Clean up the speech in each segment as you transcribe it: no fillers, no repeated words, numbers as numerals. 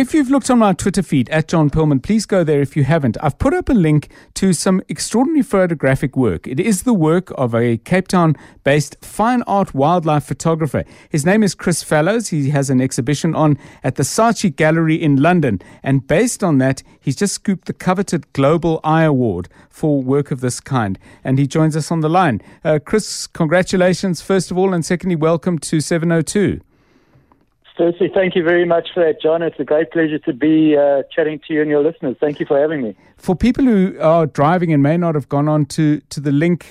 If you've looked on my Twitter feed at John Perlman, please go there if you haven't. I've put up a link to some extraordinary photographic work. It is the work of a Cape Town-based fine art wildlife photographer. His name is Chris Fallows. He has an exhibition on at the Saatchi Gallery in London. And based on that, he's just scooped the coveted Global Eye Award for work of this kind. And he joins us on the line. Chris, congratulations, first of all, and secondly, welcome to 702. Firstly, thank you very much for that, John. It's a great pleasure to be chatting to you and your listeners. Thank you for having me. For people who are driving and may not have gone on to the link,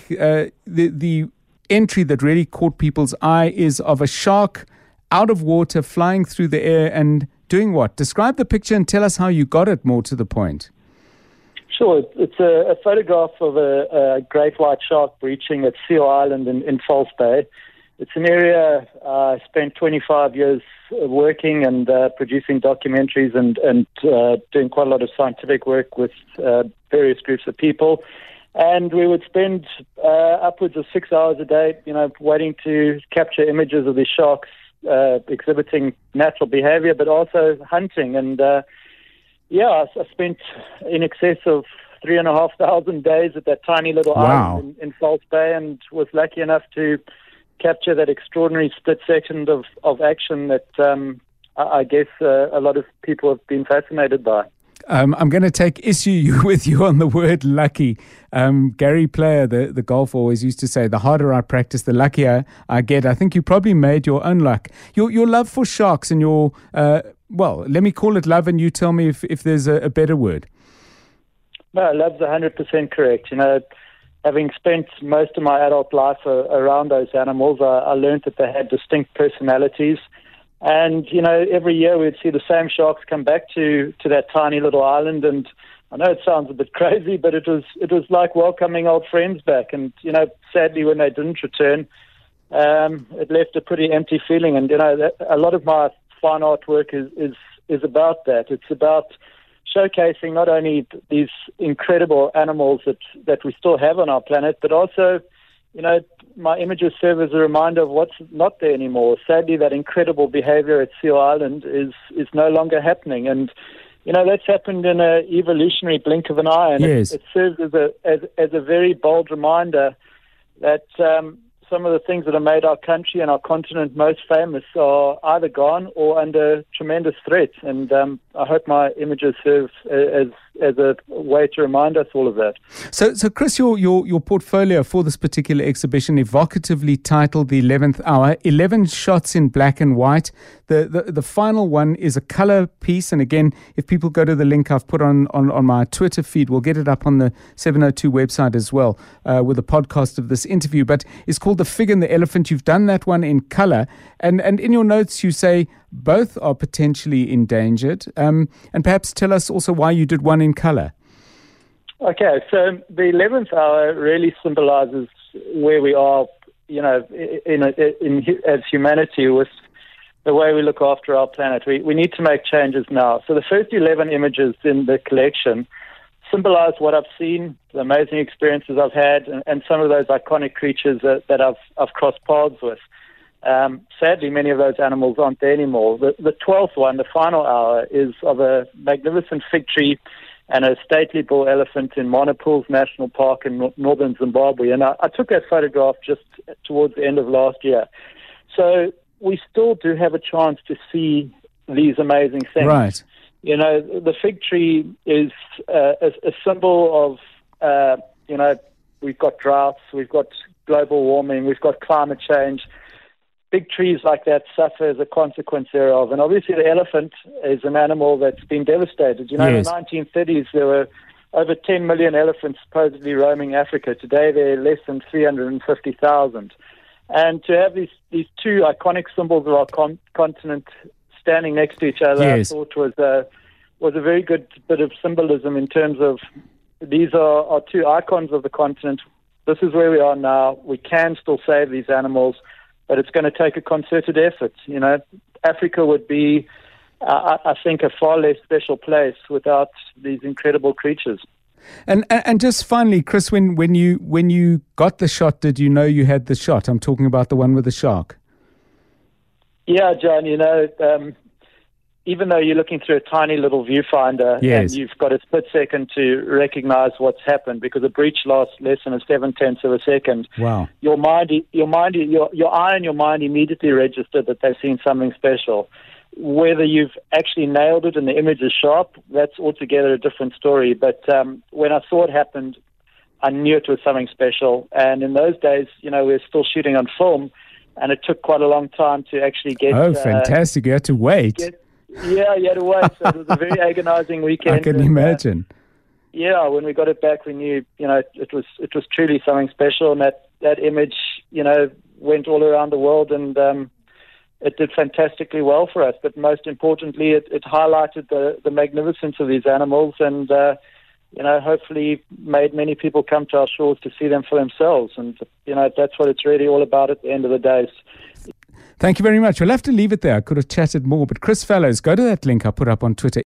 the entry that really caught people's eye is of a shark out of water, flying through the air and doing what? Describe the picture and tell us how you got it more to the point. Sure. It's a photograph of a great white shark breaching at Seal Island in False Bay. It's an area I spent 25 years working and producing documentaries and doing quite a lot of scientific work with various groups of people. And we would spend upwards of 6 hours a day, waiting to capture images of these sharks exhibiting natural behavior, but also hunting. And I spent in excess of 3,500 days at that tiny little island in False Bay, and was lucky enough to capture that extraordinary split second of action that I guess a lot of people have been fascinated by. I'm going to take issue with you on the word lucky. Gary Player, the golfer, always used to say, the harder I practice, the luckier I get. I think you probably made your own luck. Your love for sharks and your, let me call it love, and you tell me if there's a better word. No, love's 100% correct. Having spent most of my adult life around those animals, I learned that they had distinct personalities. And, every year we'd see the same sharks come back to that tiny little island. And I know it sounds a bit crazy, but it was like welcoming old friends back. And, sadly, when they didn't return, it left a pretty empty feeling. And, a lot of my fine art work is about that. It's about showcasing not only these incredible animals that we still have on our planet, but also, my images serve as a reminder of what's not there anymore. Sadly, that incredible behavior at Seal Island is no longer happening. And, that's happened in an evolutionary blink of an eye. And yes. It serves as a very bold reminder that some of the things that have made our country and our continent most famous are either gone or under tremendous threat. And I hope my images serve as a way to remind us all of that. So Chris, your portfolio for this particular exhibition, evocatively titled The 11th Hour, 11 shots in black and white. The final one is a color piece. And again, if people go to the link I've put on my Twitter feed, we'll get it up on the 702 website as well with a podcast of this interview. But it's called The Fig and the Elephant. You've done that one in color. And in your notes, you say both are potentially endangered. And perhaps tell us also why you did one in color. Okay, so the 11th hour really symbolizes where we are, as humanity with the way we look after our planet. We need to make changes now. So the first 11 images in the collection symbolize what I've seen, the amazing experiences I've had, and some of those iconic creatures that I've crossed paths with. Sadly, many of those animals aren't there anymore. The 12th one, the final hour, is of a magnificent fig tree and a stately bull elephant in Monopools National Park in northern Zimbabwe. And I took that photograph just towards the end of last year. So we still do have a chance to see these amazing things. Right. The fig tree is a symbol of, we've got droughts, we've got global warming, we've got climate change. Big trees like that suffer as a consequence thereof. And obviously the elephant is an animal that's been devastated. Yes. In the 1930s, there were over 10 million elephants supposedly roaming Africa. Today, there are less than 350,000. And to have these two iconic symbols of our continent standing next to each other, yes, I thought was a very good bit of symbolism in terms of these are two icons of the continent. This is where we are now. We can still save these animals, but it's going to take a concerted effort. Africa would be, I think, a far less special place without these incredible creatures. And just finally, Chris, when you got the shot, did you know you had the shot? I'm talking about the one with the shark. Yeah, John. even though you're looking through a tiny little viewfinder and you've got a split second to recognize what's happened, because a breach lasts less than a 0.7 of a second. Wow. Your eye and your mind immediately register that they've seen something special. Whether you've actually nailed it and the image is sharp, that's altogether a different story. But when I saw it happened, I knew it was something special. And in those days, we were still shooting on film, and it took quite a long time to actually get... Oh, fantastic. You had to wait. You had to wait. So it was a very agonizing weekend. I can imagine. When we got it back, we knew, it was truly something special. And that image, went all around the world, and it did fantastically well for us. But most importantly, it highlighted the magnificence of these animals, and hopefully made many people come to our shores to see them for themselves. And, that's what it's really all about at the end of the day. Thank you very much. We'll have to leave it there. I could have chatted more, but Chris Fallows, go to that link I put up on Twitter.